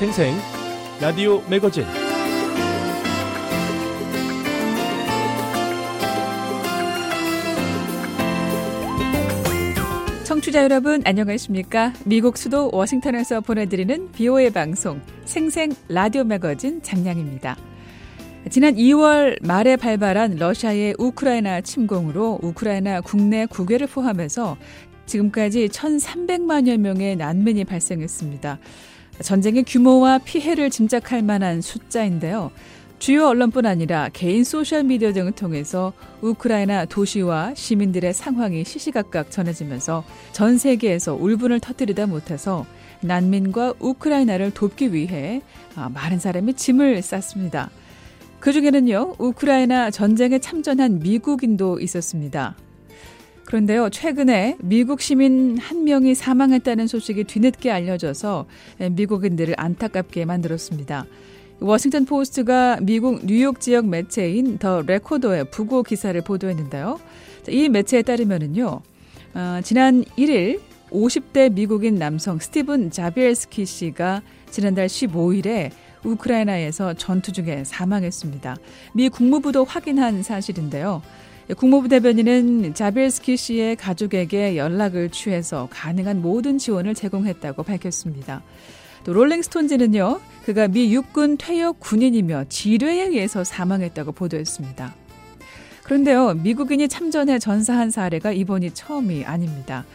생생 라디오 매거진 청취자 여러분 안녕하십니까? 미국 수도 워싱턴에서 보내드리는 VOA 방송 생생 라디오 매거진 장량입니다. 지난 2월 말에 발발한 러시아의 우크라이나 침공으로 우크라이나 국내 국외를 포함해서 지금까지 1,300만여 명의 난민이 발생했습니다. 전쟁의 규모와 피해를 짐작할 만한 숫자인데요. 주요 언론뿐 아니라 개인 소셜미디어 등을 통해서 우크라이나 도시와 시민들의 상황이 시시각각 전해지면서 전 세계에서 울분을 터뜨리다 못해서 난민과 우크라이나를 돕기 위해 많은 사람이 짐을 쌌습니다. 그중에는요, 우크라이나 전쟁에 참전한 미국인도 있었습니다. 그런데요, 최근에 미국 시민 1명이 사망했다는 소식이 뒤늦게 알려져서 미국인들을 안타깝게 만들었습니다. 워싱턴 포스트가 미국 뉴욕 지역 매체인 더 레코더의 부고 기사를 보도했는데요. 이 매체에 따르면은요, 지난 1일 50대 미국인 남성 스티븐 자비엘스키 씨가 지난달 15일에 우크라이나에서 전투 중에 사망했습니다. 미 국무부도 확인한 사실인데요. 국무부 대변인은 자비엘스키 씨의 가족에게 연락을 취해서 가능한 모든 지원을 제공했다고 밝혔습니다. 또 롤링스톤즈는요, 그가 미 육군 퇴역 군인이며 지뢰에 의해서 사망했다고 보도했습니다. 그런데요, 미국인이 참전해 전사한 사례가 이번이 처음이 아닙니다.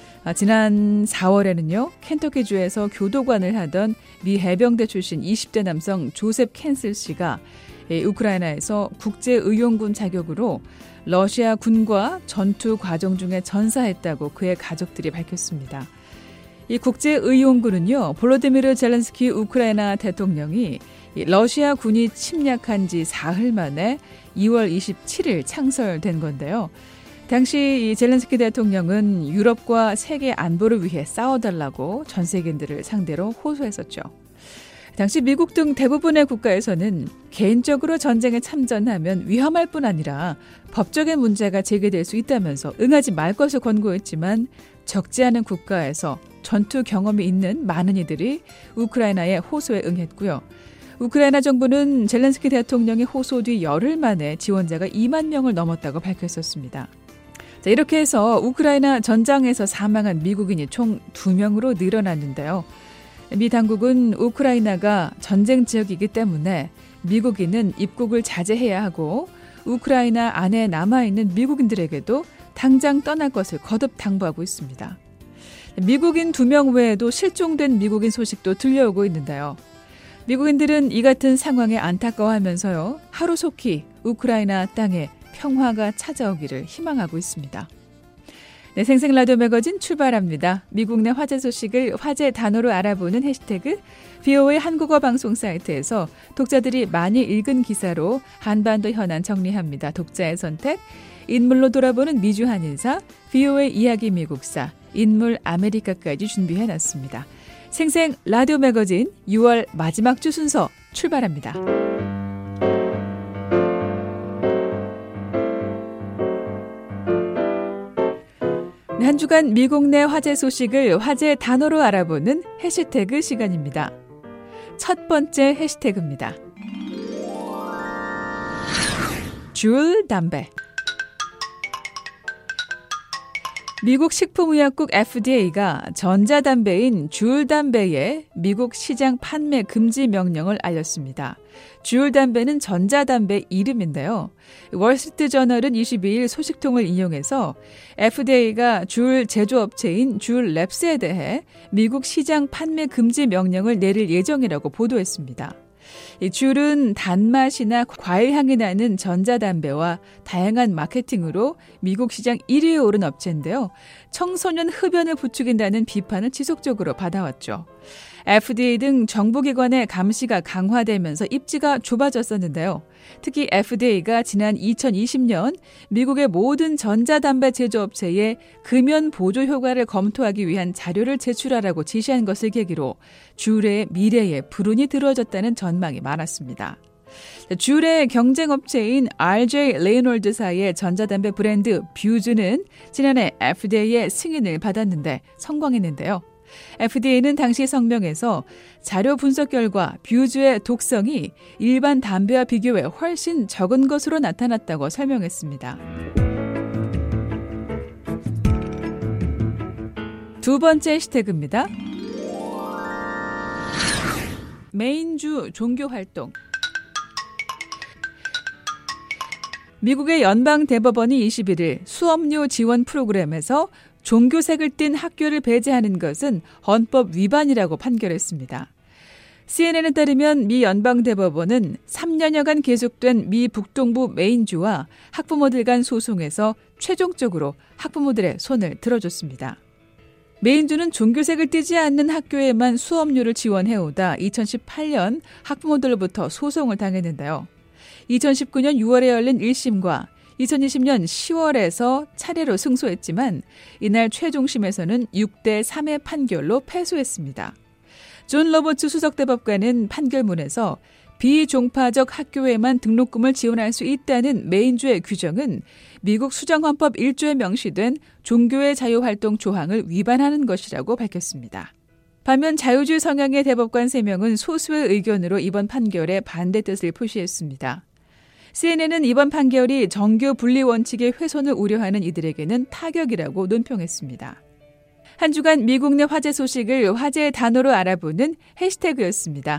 지난 4월에는요, 켄터키주에서 교도관을 하던 미 해병대 출신 20대 남성 조셉 캔슬 씨가 우크라이나에서 국제의용군 자격으로 러시아 군과 전투 과정 중에 전사했다고 그의 가족들이 밝혔습니다. 이 국제의용군은요, 볼로디미르 젤렌스키 우크라이나 대통령이 러시아 군이 침략한 지 사흘 만에 2월 27일 창설된 건데요. 당시 이 젤렌스키 대통령은 유럽과 세계 안보를 위해 싸워달라고 전 세계인들을 상대로 호소했었죠. 당시 미국 등 대부분의 국가에서는 개인적으로 전쟁에 참전하면 위험할 뿐 아니라 법적인 문제가 제기될 수 있다면서 응하지 말 것을 권고했지만 적지 않은 국가에서 전투 경험이 있는 많은 이들이 우크라이나의 호소에 응했고요. 우크라이나 정부는 젤렌스키 대통령의 호소 뒤 열흘 만에 지원자가 2만 명을 넘었다고 밝혔었습니다. 자, 이렇게 해서 우크라이나 전장에서 사망한 미국인이 총 2명으로 늘어났는데요. 미 당국은 우크라이나가 전쟁 지역이기 때문에 미국인은 입국을 자제해야 하고 우크라이나 안에 남아있는 미국인들에게도 당장 떠날 것을 거듭 당부하고 있습니다. 미국인 2명 외에도 실종된 미국인 소식도 들려오고 있는데요. 미국인들은 이 같은 상황에 안타까워하면서요, 하루속히 우크라이나 땅에 평화가 찾아오기를 희망하고 있습니다. 네, 생생 라디오 매거진 출발합니다. 미국 내 화제 소식을 화제 단어로 알아보는 해시태그 VOA 한국어 방송 사이트에서 독자들이 많이 읽은 기사로 한반도 현안 정리합니다. 독자의 선택, 인물로 돌아보는 미주 한인사, VOA 이야기 미국사, 인물 아메리카까지 준비해놨습니다. 생생 라디오 매거진 6월 마지막 주 순서 출발합니다. 한 주간 미국 내 화제 소식을 화제 단어로 알아보는 해시태그 시간입니다. 첫 번째 해시태그입니다. 줄 담배. 미국 식품의약국 FDA가 전자담배인 줄 담배의 미국 시장 판매 금지 명령을 알렸습니다. 줄 담배는 전자담배 이름인데요. 월스트리트저널은 22일 소식통을 인용해서 FDA가 줄 제조업체인 줄 랩스에 대해 미국 시장 판매 금지 명령을 내릴 예정이라고 보도했습니다. 이 줄은 단맛이나 과일 향이 나는 전자담배와 다양한 마케팅으로 미국 시장 1위에 오른 업체인데요. 청소년 흡연을 부추긴다는 비판을 지속적으로 받아왔죠. FDA 등 정부기관의 감시가 강화되면서 입지가 좁아졌었는데요. 특히 FDA가 지난 2020년 미국의 모든 전자담배 제조업체에 금연 보조 효과를 검토하기 위한 자료를 제출하라고 지시한 것을 계기로 줄의 미래에 불운이 들어졌다는 전망이 많았습니다. 줄의 경쟁업체인 RJ 레이놀드사의 전자담배 브랜드 뷰즈는 지난해 FDA의 승인을 받았는데 성공했는데요. FDA는 당시 성명에서 자료 분석 결과 뷰즈의 독성이 일반 담배와 비교해 훨씬 적은 것으로 나타났다고 설명했습니다. 두 번째 해시태그입니다. 메인주 종교활동. 미국의 연방대법원이 21일 수업료 지원 프로그램에서 종교색을 띤 학교를 배제하는 것은 헌법 위반이라고 판결했습니다. CNN에 따르면 미 연방대법원은 3년여간 계속된 미 북동부 메인주와 학부모들 간 소송에서 최종적으로 학부모들의 손을 들어줬습니다. 메인주는 종교색을 띠지 않는 학교에만 수업료를 지원해오다 2018년 학부모들로부터 소송을 당했는데요. 2019년 6월에 열린 1심과 2020년 10월에서 차례로 승소했지만 이날 최종심에서는 6대 3의 판결로 패소했습니다. 존 로버츠 수석대법관은 판결문에서 비종파적 학교에만 등록금을 지원할 수 있다는 메인주의 규정은 미국 수정헌법 1조에 명시된 종교의 자유활동 조항을 위반하는 것이라고 밝혔습니다. 반면 자유주의 성향의 대법관 3명은 소수의 의견으로 이번 판결에 반대 뜻을 표시했습니다. CNN은 이번 판결이 정교 분리 원칙의 훼손을 우려하는 이들에게는 타격이라고 논평했습니다. 한 주간 미국 내 화제 소식을 화제의 단어로 알아보는 해시태그였습니다.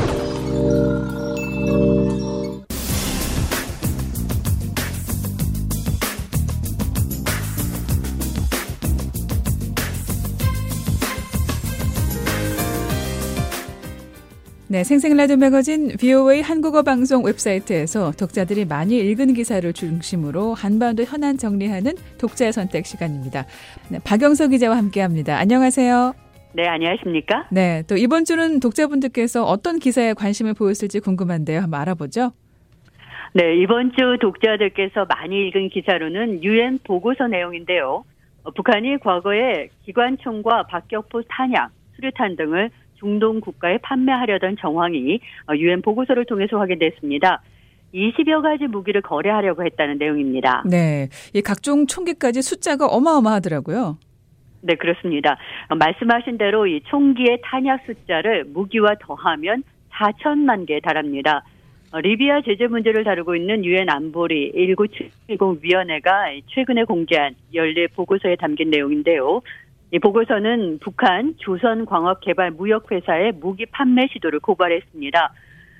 네, 생생라디오 매거진 VOA 한국어 방송 웹사이트에서 독자들이 많이 읽은 기사를 중심으로 한반도 현안 정리하는 독자의 선택 시간입니다. 네, 박영석 기자와 함께합니다. 안녕하세요. 네, 안녕하십니까? 네, 또 이번 주는 독자분들께서 어떤 기사에 관심을 보였을지 궁금한데요. 한번 알아보죠. 네, 이번 주 독자들께서 많이 읽은 기사로는 유엔 보고서 내용인데요. 북한이 과거에 기관총과 박격포 탄약, 수류탄 등을 중동 국가에 판매하려던 정황이 유엔 보고서를 통해서 확인됐습니다. 20여 가지 무기를 거래하려고 했다는 내용입니다. 네, 이 각종 총기까지 숫자가 어마어마하더라고요. 네, 그렇습니다. 말씀하신 대로 이 총기의 탄약 숫자를 무기와 더하면 4천만 개에 달합니다. 리비아 제재 문제를 다루고 있는 유엔 안보리 1970위원회가 최근에 공개한 연례 보고서에 담긴 내용인데요. 이 보고서는 북한 조선광업개발무역회사의 무기 판매 시도를 고발했습니다.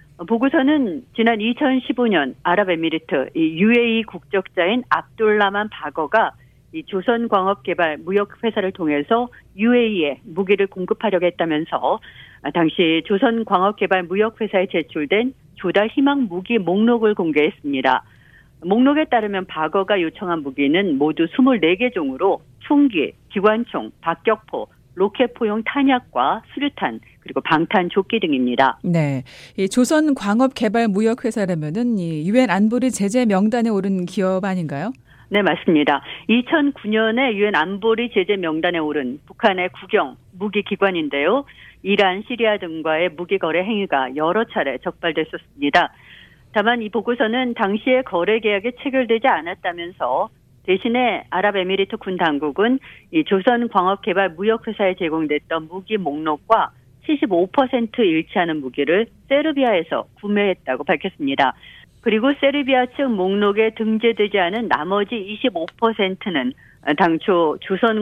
보고서는 지난 2015년 아랍에미리트 UAE 국적자인 압둘라만 바거가 이 조선광업개발무역회사를 통해서 UAE에 무기를 공급하려고 했다면서 당시 조선광업개발무역회사에 제출된 조달 희망 무기 목록을 공개했습니다. 목록에 따르면 바거가 요청한 무기는 모두 24개 종으로 총기, 기관총, 박격포, 로켓포용 탄약과 수류탄, 그리고 방탄조끼 등입니다. 네, 이 조선광업개발무역회사라면은 이 유엔 안보리 제재 명단에 오른 기업 아닌가요? 네, 맞습니다. 2009년에 유엔 안보리 제재 명단에 오른 북한의 국영 무기기관인데요. 이란, 시리아 등과의 무기 거래 행위가 여러 차례 적발됐었습니다. 다만 이 보고서는 당시에 거래 계약에 체결되지 않았다면서 대신에 아랍에미리트 군 당국은 이 조선광업개발무역회사에 제공됐던 무기 목록과 75% 일치하는 무기를 세르비아에서 구매했다고 밝혔습니다. 그리고 세르비아 측 목록에 등재되지 않은 나머지 25%는 당초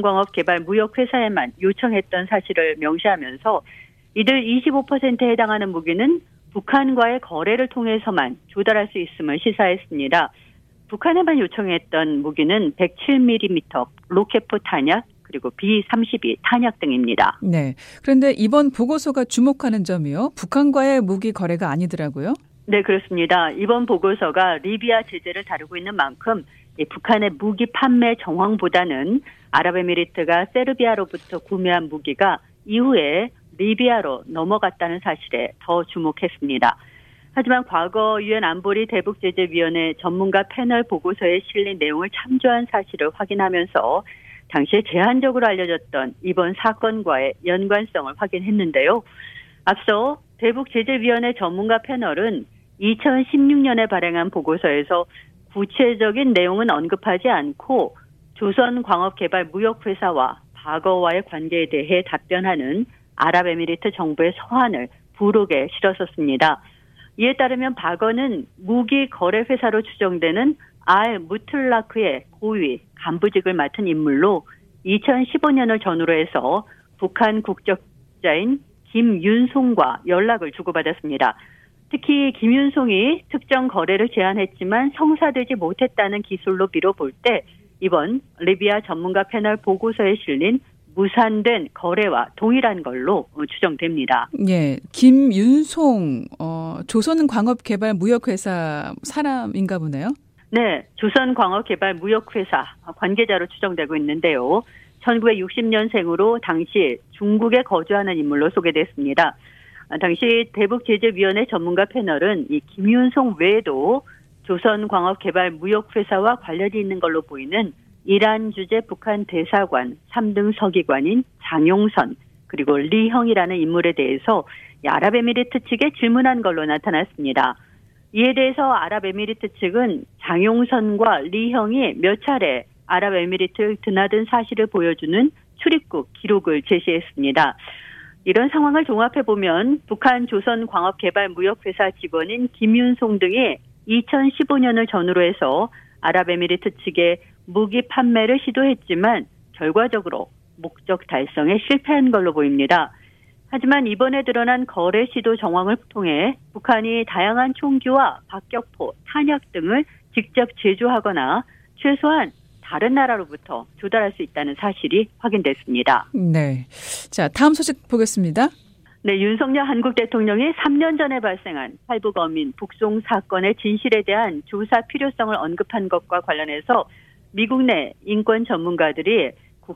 조선광업개발무역회사에만 요청했던 사실을 명시하면서 이들 25%에 해당하는 무기는 북한과의 거래를 통해서만 조달할 수 있음을 시사했습니다. 북한에만 요청했던 무기는 107mm 로켓포 탄약 그리고 B-32 탄약 등입니다. 네. 그런데 이번 보고서가 주목하는 점이요. 북한과의 무기 거래가 아니더라고요. 네, 그렇습니다. 이번 보고서가 리비아 제재를 다루고 있는 만큼 북한의 무기 판매 정황보다는 아랍에미리트가 세르비아로부터 구매한 무기가 이후에 리비아로 넘어갔다는 사실에 더 주목했습니다. 하지만 과거 유엔 안보리 대북제재위원회 전문가 패널 보고서에 실린 내용을 참조한 사실을 확인하면서 당시에 제한적으로 알려졌던 이번 사건과의 연관성을 확인했는데요. 앞서 대북제재위원회 전문가 패널은 2016년에 발행한 보고서에서 구체적인 내용은 언급하지 않고 조선광업개발무역회사와 과거와의 관계에 대해 답변하는 아랍에미리트 정부의 서한을 부록에 실었었습니다. 이에 따르면 박어는 무기 거래 회사로 추정되는 알 무틀라크의 고위 간부직을 맡은 인물로 2015년을 전후로 해서 북한 국적자인 김윤송과 연락을 주고받았습니다. 특히 김윤송이 특정 거래를 제안했지만 성사되지 못했다는 기술로 미뤄볼 때 이번 리비아 전문가 패널 보고서에 실린 무산된 거래와 동일한 걸로 추정됩니다. 예, 김윤송 조선광업개발무역회사 사람인가 보네요. 네, 조선광업개발무역회사 관계자로 추정되고 있는데요. 1960년생으로 당시 중국에 거주하는 인물로 소개됐습니다. 당시 대북제재위원회 전문가 패널은 이 김윤송 외에도 조선광업개발무역회사와 관련이 있는 걸로 보이는 이란 주재 북한 대사관 3등 서기관인 장용선 그리고 리형이라는 인물에 대해서 아랍에미리트 측에 질문한 걸로 나타났습니다. 이에 대해서 아랍에미리트 측은 장용선과 리형이 몇 차례 아랍에미리트를 드나든 사실을 보여주는 출입국 기록을 제시했습니다. 이런 상황을 종합해보면 북한 조선광업개발무역회사 직원인 김윤송 등이 2015년을 전후로 해서 아랍에미리트 측에 무기 판매를 시도했지만 결과적으로 목적 달성에 실패한 걸로 보입니다. 하지만 이번에 드러난 거래 시도 정황을 통해 북한이 다양한 총기와 박격포, 탄약 등을 직접 제조하거나 최소한 다른 나라로부터 조달할 수 있다는 사실이 확인됐습니다. 네. 자, 다음 소식 보겠습니다. 네, 윤석열 한국 대통령이 3년 전에 발생한 탈북 어민 북송 사건의 진실에 대한 조사 필요성을 언급한 것과 관련해서 미국 내 인권 전문가들이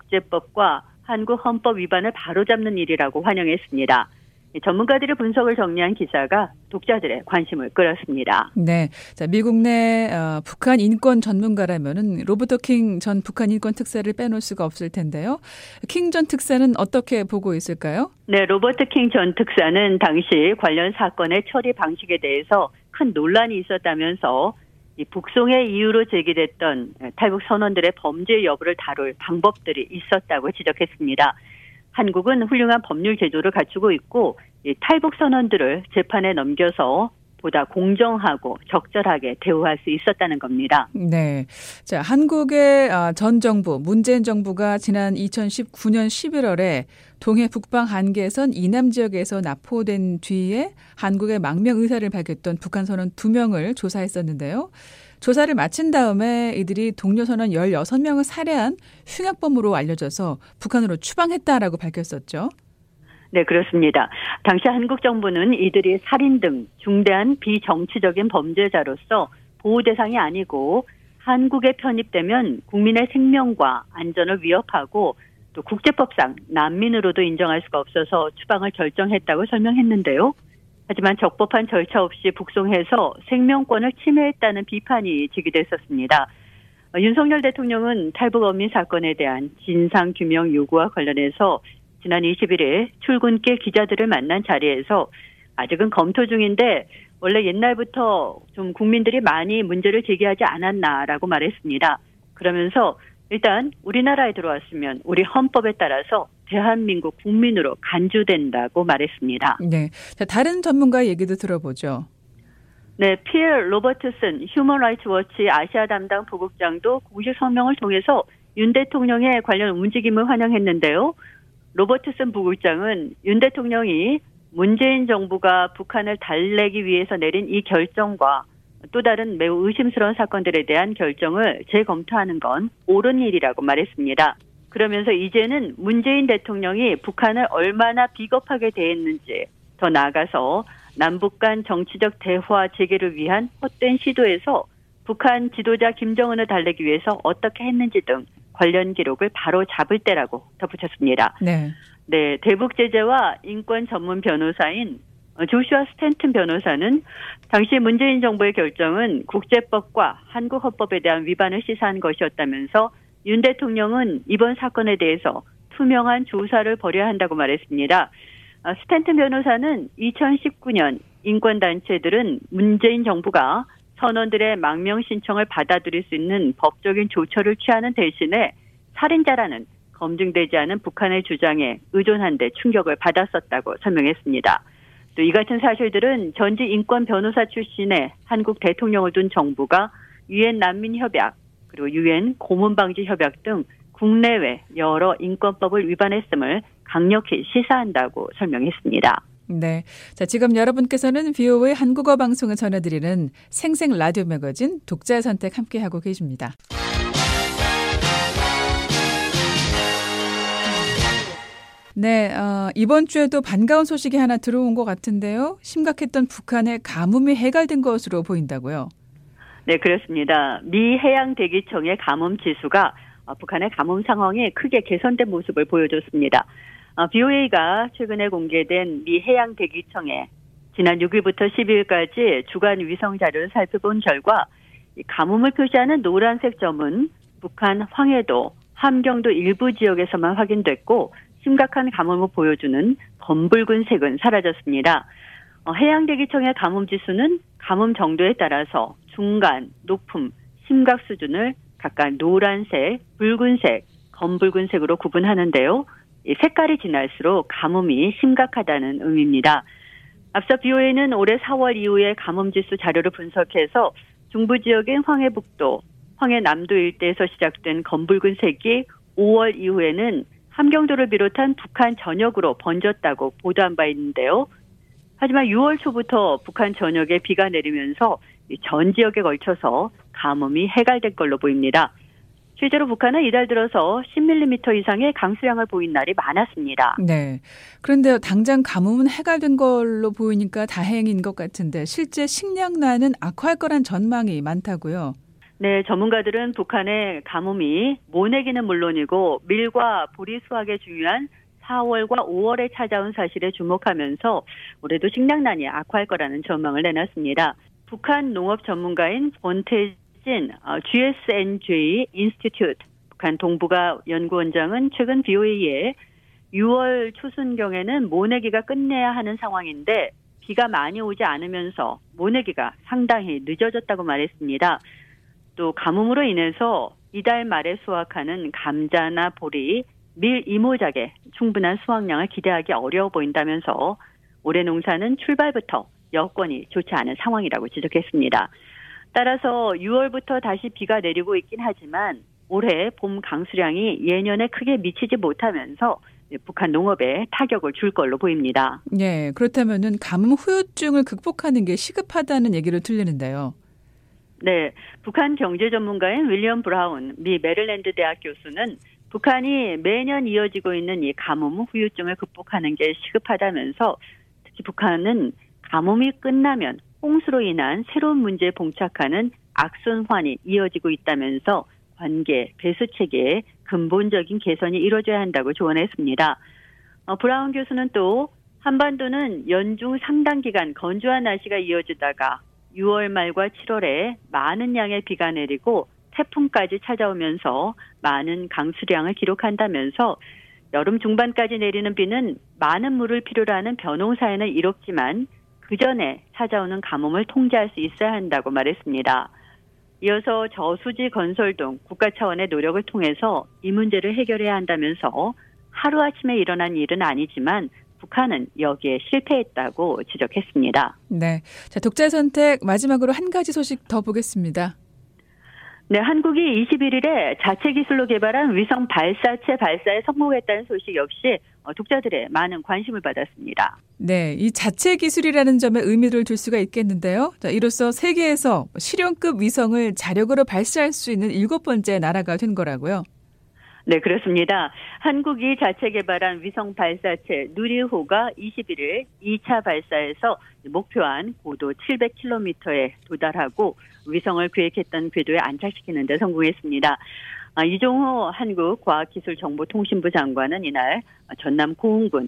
국제법과 한국 헌법 위반을 바로잡는 일이라고 환영했습니다. 전문가들의 분석을 정리한 기사가 독자들의 관심을 끌었습니다. 네, 자 미국 내 북한 인권 전문가라면은 로버트 킹 전 북한 인권 특사를 빼놓을 수가 없을 텐데요. 킹 전 특사는 어떻게 보고 있을까요? 네, 로버트 킹 전 특사는 당시 관련 사건의 처리 방식에 대해서 큰 논란이 있었다면서 이 북송의 이유로 제기됐던 탈북 선원들의 범죄 여부를 다룰 방법들이 있었다고 지적했습니다. 한국은 훌륭한 법률 제도를 갖추고 있고 이 탈북 선원들을 재판에 넘겨서 보다 공정하고 적절하게 대우할 수 있었다는 겁니다. 네, 자 한국의 전 정부 문재인 정부가 지난 2019년 11월에 동해 북방 한계선 이남 지역에서 납포된 뒤에 한국의 망명 의사를 밝혔던 북한 선원 2명을 조사했었는데요. 조사를 마친 다음에 이들이 동료 선원 16명을 살해한 흉악범으로 알려져서 북한으로 추방했다라고 밝혔었죠. 네, 그렇습니다. 당시 한국 정부는 이들이 살인 등 중대한 비정치적인 범죄자로서 보호 대상이 아니고 한국에 편입되면 국민의 생명과 안전을 위협하고 또 국제법상 난민으로도 인정할 수가 없어서 추방을 결정했다고 설명했는데요. 하지만 적법한 절차 없이 북송해서 생명권을 침해했다는 비판이 제기됐었습니다. 윤석열 대통령은 탈북 어민 사건에 대한 진상규명 요구와 관련해서 지난 21일 출근길 기자들을 만난 자리에서 아직은 검토 중인데 원래 옛날부터 좀 국민들이 많이 문제를 제기하지 않았나라고 말했습니다. 그러면서 일단 우리나라에 들어왔으면 우리 헌법에 따라서 대한민국 국민으로 간주된다고 말했습니다. 네, 자, 다른 전문가의 얘기도 들어보죠. 네, 피엘 로버트슨 휴먼 라이츠 워치 아시아 담당 부국장도 공식 성명을 통해서 윤 대통령의 관련 움직임을 환영했는데요. 로버트슨 부국장은 윤 대통령이 문재인 정부가 북한을 달래기 위해서 내린 이 결정과 또 다른 매우 의심스러운 사건들에 대한 결정을 재검토하는 건 옳은 일이라고 말했습니다. 그러면서 이제는 문재인 대통령이 북한을 얼마나 비겁하게 대했는지 더 나아가서 남북 간 정치적 대화 재개를 위한 헛된 시도에서 북한 지도자 김정은을 달래기 위해서 어떻게 했는지 등 관련 기록을 바로 잡을 때라고 덧붙였습니다. 네. 네, 대북 제재와 인권 전문 변호사인 조슈아 스탠튼 변호사는 당시 문재인 정부의 결정은 국제법과 한국 헌법에 대한 위반을 시사한 것이었다면서 윤 대통령은 이번 사건에 대해서 투명한 조사를 벌여야 한다고 말했습니다. 스탠튼 변호사는 2019년 인권단체들은 문재인 정부가 선원들의 망명 신청을 받아들일 수 있는 법적인 조처를 취하는 대신에 살인자라는 검증되지 않은 북한의 주장에 의존한 데 충격을 받았었다고 설명했습니다. 또 이 같은 사실들은 전직 인권 변호사 출신의 한국 대통령을 둔 정부가 유엔 난민협약 그리고 유엔 고문방지협약 등 국내외 여러 인권법을 위반했음을 강력히 시사한다고 설명했습니다. 네. 자, 지금 여러분께서는 VOA 한국어 방송을 전해드리는 생생 라디오 매거진 독자의 선택 함께하고 계십니다. 네, 이번 주에도 반가운 소식이 하나 들어온 것 같은데요. 심각했던 북한의 가뭄이 해결된 것으로 보인다고요. 네, 그렇습니다. 미 해양대기청의 가뭄 지수가 북한의 가뭄 상황이 크게 개선된 모습을 보여줬습니다. BOA가 최근에 공개된 미 해양대기청의 지난 6일부터 12일까지 주간 위성 자료를 살펴본 결과 가뭄을 표시하는 노란색 점은 북한 황해도, 함경도 일부 지역에서만 확인됐고 심각한 가뭄을 보여주는 검붉은 색은 사라졌습니다. 해양대기청의 가뭄 지수는 가뭄 정도에 따라서 중간, 높음, 심각 수준을 각각 노란색, 붉은색, 검붉은색으로 구분하는데요. 이 색깔이 진할수록 가뭄이 심각하다는 의미입니다. 앞서 BOA는 올해 4월 이후의 가뭄 지수 자료를 분석해서 중부 지역인 황해북도, 황해남도 일대에서 시작된 검붉은색이 5월 이후에는 함경도를 비롯한 북한 전역으로 번졌다고 보도한 바 있는데요. 하지만 6월 초부터 북한 전역에 비가 내리면서 전 지역에 걸쳐서 가뭄이 해갈될 걸로 보입니다. 실제로 북한은 이달 들어서 10mm 이상의 강수량을 보인 날이 많았습니다. 네. 그런데 당장 가뭄은 해갈된 걸로 보이니까 다행인 것 같은데 실제 식량난은 악화할 거란 전망이 많다고요. 네, 전문가들은 북한의 가뭄이 모내기는 물론이고 밀과 보리 수확에 중요한 4월과 5월에 찾아온 사실에 주목하면서 올해도 식량난이 악화할 거라는 전망을 내놨습니다. 북한 농업 전문가인 권태진 GSNJ 인스티튜트 북한 동북아 연구원장은 최근 BOA에 6월 초순경에는 모내기가 끝내야 하는 상황인데 비가 많이 오지 않으면서 모내기가 상당히 늦어졌다고 말했습니다. 또 가뭄으로 인해서 이달 말에 수확하는 감자나 보리, 밀 이모작에 충분한 수확량을 기대하기 어려워 보인다면서 올해 농사는 출발부터 여건이 좋지 않은 상황이라고 지적했습니다. 따라서 6월부터 다시 비가 내리고 있긴 하지만 올해 봄 강수량이 예년에 크게 미치지 못하면서 북한 농업에 타격을 줄 걸로 보입니다. 네, 그렇다면은 가뭄 후유증을 극복하는 게 시급하다는 얘기를 들리는데요. 네, 북한 경제 전문가인 윌리엄 브라운 미 메릴랜드 대학 교수는 북한이 매년 이어지고 있는 이 가뭄 후유증을 극복하는 게 시급하다면서 특히 북한은 가뭄이 끝나면 홍수로 인한 새로운 문제에 봉착하는 악순환이 이어지고 있다면서 관계, 배수 체계의 근본적인 개선이 이루어져야 한다고 조언했습니다. 브라운 교수는 또 한반도는 연중 상당 기간 건조한 날씨가 이어지다가 6월 말과 7월에 많은 양의 비가 내리고 태풍까지 찾아오면서 많은 강수량을 기록한다면서 여름 중반까지 내리는 비는 많은 물을 필요로 하는 벼농사에는 이롭지만 그 전에 찾아오는 가뭄을 통제할 수 있어야 한다고 말했습니다. 이어서 저수지 건설 등 국가 차원의 노력을 통해서 이 문제를 해결해야 한다면서 하루아침에 일어난 일은 아니지만 북한은 여기에 실패했다고 지적했습니다. 네, 자 독자 선택 마지막으로 한 가지 소식 더 보겠습니다. 네, 한국이 21일에 자체 기술로 개발한 위성 발사체 발사에 성공했다는 소식 역시 독자들의 많은 관심을 받았습니다. 네, 이 자체 기술이라는 점에 의미를 둘 수가 있겠는데요. 자, 이로써 세계에서 실용급 위성을 자력으로 발사할 수 있는 7번째 나라가 된 거라고요. 네, 그렇습니다. 한국이 자체 개발한 위성 발사체 누리호가 21일 2차 발사에서 목표한 고도 700km에 도달하고 위성을 계획했던 궤도에 안착시키는 데 성공했습니다. 이종호 한국과학기술정보통신부 장관은 이날 전남 고흥군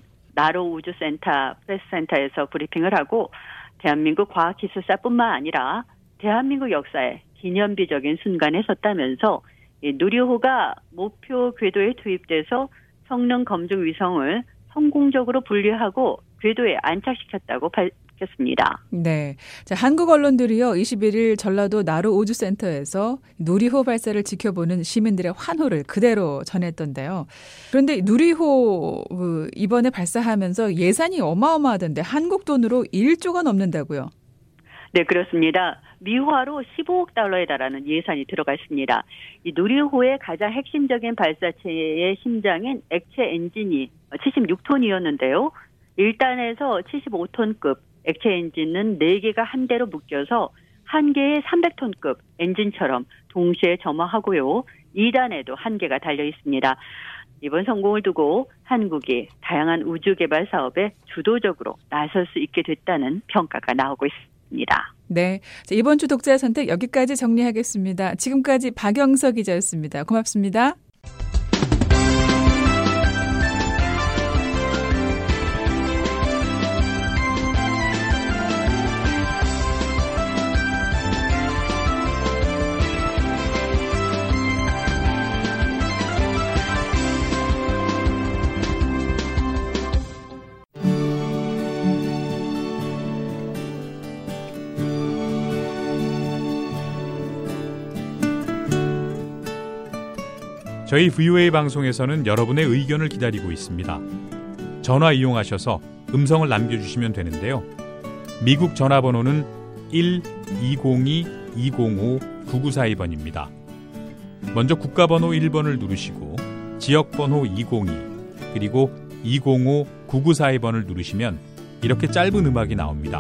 나로우주센터 프레스센터에서 브리핑을 하고 대한민국 과학기술사뿐만 아니라 대한민국 역사의 기념비적인 순간에 섰다면서 누리호가 목표 궤도에 투입돼서 성능 검증 위성을 성공적으로 분리하고 궤도에 안착시켰다고 밝혔습니다. 네. 자, 한국 언론들이요, 21일 전라도 나루 우주센터에서 누리호 발사를 지켜보는 시민들의 환호를 그대로 전했던데요. 그런데 누리호 이번에 발사하면서 예산이 어마어마하던데 한국 돈으로 1조가 넘는다고요? 네, 그렇습니다. 미화로 15억 달러에 달하는 예산이 들어가 있습니다. 이 누리호의 가장 핵심적인 발사체의 심장인 액체 엔진이 76톤이었는데요. 1단에서 75톤급 액체 엔진은 4개가 한 대로 묶여서 한 개의 300톤급 엔진처럼 동시에 점화하고요. 2단에도 한 개가 달려 있습니다. 이번 성공을 두고 한국이 다양한 우주 개발 사업에 주도적으로 나설 수 있게 됐다는 평가가 나오고 있습니다. 네. 자, 이번 주 독자의 선택 여기까지 정리하겠습니다. 지금까지 박영서 기자였습니다. 고맙습니다. 저희 VOA 방송에서는 여러분의 의견을 기다리고 있습니다. 전화 이용하셔서 음성을 남겨주시면 되는데요. 미국 전화번호는 1-202-205-9942번입니다. 먼저 국가번호 1번을 누르시고 지역번호 202 그리고 205-9942번을 누르시면 이렇게 짧은 음악이 나옵니다.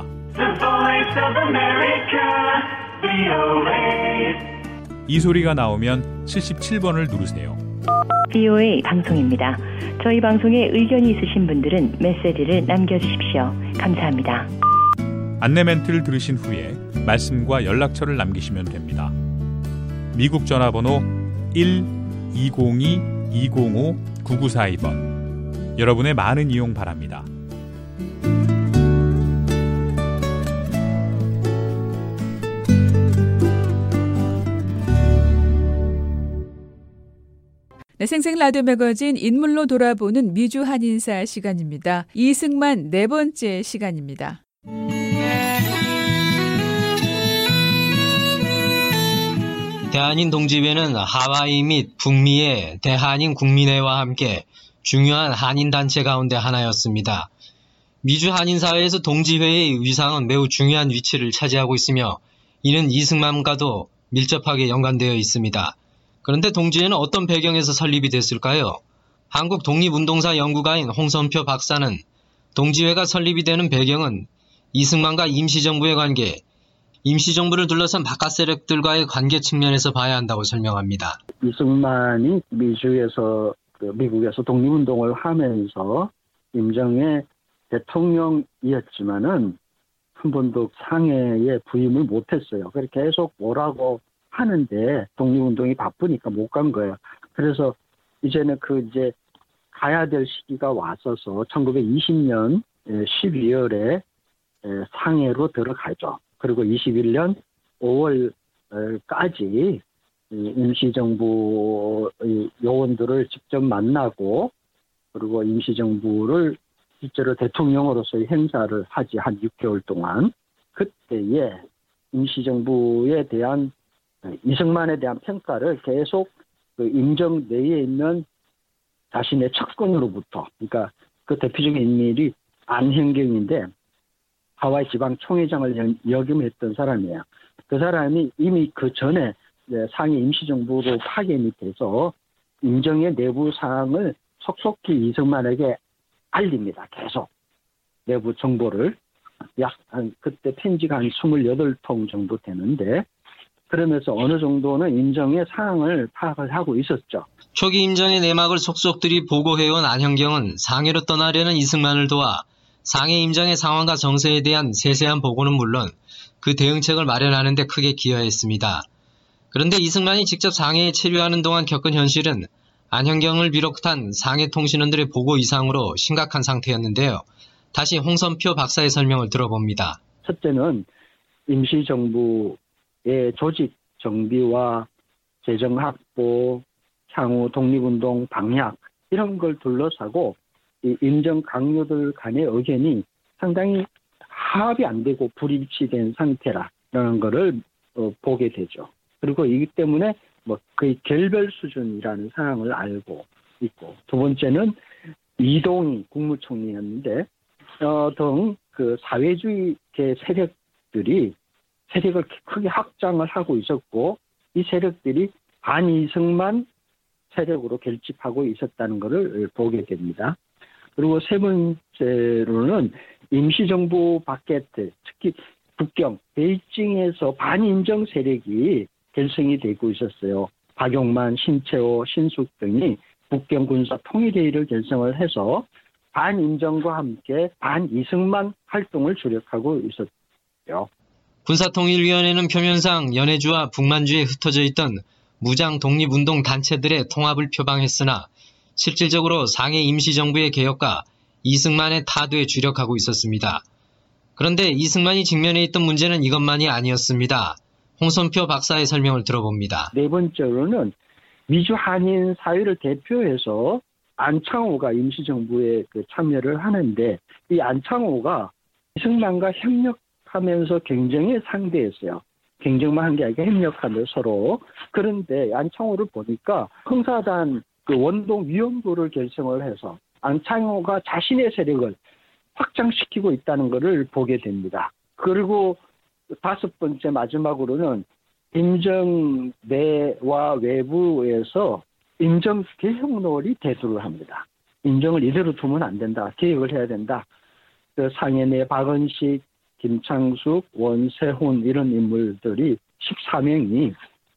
이 소리가 나오면 77번을 누르세요. VOA 방송입니다. 저희 방송에 의견이 있으신 분들은 메시지를 남겨주십시오. 감사합니다. 안내 멘트를 들으신 후에 말씀과 연락처를 남기시면 됩니다. 미국 전화번호 1-202-205-9942번. 여러분의 많은 이용 바랍니다. 네, 생생 라디오 매거진 인물로 돌아보는 미주 한인사 시간입니다. 이승만 네 번째 시간입니다. 대한인 동지회는 하와이 및 북미의 대한인 국민회와 함께 중요한 한인단체 가운데 하나였습니다. 미주 한인사회에서 동지회의 위상은 매우 중요한 위치를 차지하고 있으며 이는 이승만과도 밀접하게 연관되어 있습니다. 그런데 동지회는 어떤 배경에서 설립이 됐을까요? 한국 독립운동사 연구가인 홍선표 박사는 동지회가 설립이 되는 배경은 이승만과 임시정부의 관계, 임시정부를 둘러싼 바깥 세력들과의 관계 측면에서 봐야 한다고 설명합니다. 이승만이 미주에서 미국에서 독립운동을 하면서 임정의 대통령이었지만은 한 번도 상해에 부임을 못했어요. 그래서 계속 오라고 하는데 독립운동이 바쁘니까 못 간 거예요. 그래서 이제는 이제 가야 될 시기가 왔어서 1920년 12월에 상해로 들어가죠. 그리고 21년 5월까지 임시정부 요원들을 직접 만나고 그리고 임시정부를 실제로 대통령으로서의 행사를 하지 한 6개월 동안 그때에 임시정부에 대한 이승만에 대한 평가를 계속 임정 내에 있는 자신의 측근으로부터, 그러니까 그 대표적인 인물이 안현경인데 하와이 지방 총회장을 역임했던 사람이에요. 그 사람이 이미 그 전에 상해 임시정부로 파견이 돼서 임정의 내부 사항을 속속히 이승만에게 알립니다. 계속 내부 정보를 그때 편지가 한 28통 정도 되는데 그러면서 어느 정도는 임정의 상황을 파악을 하고 있었죠. 초기 임정의 내막을 속속들이 보고해온 안현경은 상해로 떠나려는 이승만을 도와 상해 임정의 상황과 정세에 대한 세세한 보고는 물론 그 대응책을 마련하는 데 크게 기여했습니다. 그런데 이승만이 직접 상해에 체류하는 동안 겪은 현실은 안현경을 비롯한 상해 통신원들의 보고 이상으로 심각한 상태였는데요. 다시 홍선표 박사의 설명을 들어봅니다. 첫째는 임시정부의 조직 정비와 재정 확보, 향후 독립운동 방향 이런 걸 둘러싸고 이 임정 강요들 간의 의견이 상당히 화합이 안 되고 불일치된 상태라는 거를 보게 되죠. 그리고 이기 때문에 거의 결별 수준이라는 상황을 알고 있고, 두 번째는 이동희 국무총리였는데 등 그 사회주의계 세력들이 세력을 크게 확장을 하고 있었고, 이 세력들이 반이승만 세력으로 결집하고 있었다는 것을 보게 됩니다. 그리고 세 번째로는 임시정부 바게트, 특히 북경, 베이징에서 반인정 세력이 결성이 되고 있었어요. 박용만, 신채호, 신숙 등이 북경 군사 통일회의를 결성을 해서 반인정과 함께 반이승만 활동을 주력하고 있었죠. 군사통일위원회는 표면상 연해주와 북만주에 흩어져 있던 무장 독립운동 단체들의 통합을 표방했으나 실질적으로 상해 임시정부의 개혁과 이승만의 타도에 주력하고 있었습니다. 그런데 이승만이 직면해 있던 문제는 이것만이 아니었습니다. 홍선표 박사의 설명을 들어봅니다. 네 번째로는 미주 한인 사회를 대표해서 안창호가 임시정부에 참여를 하는데, 이 안창호가 이승만과 협력하면서 경쟁의 상대였어요. 경쟁만 한 게 아니라 협력하면서 서로. 그런데 안창호를 보니까 흥사단 원동위원부를 결성을 해서 안창호가 자신의 세력을 확장시키고 있다는 것을 보게 됩니다. 그리고 다섯 번째 마지막으로는 임정 내와 외부에서 임정 개혁론이 대두를 합니다. 임정을 이대로 두면 안 된다. 개혁을 해야 된다. 그 상해 내 박은식, 김창숙, 원세훈 이런 인물들이 14명이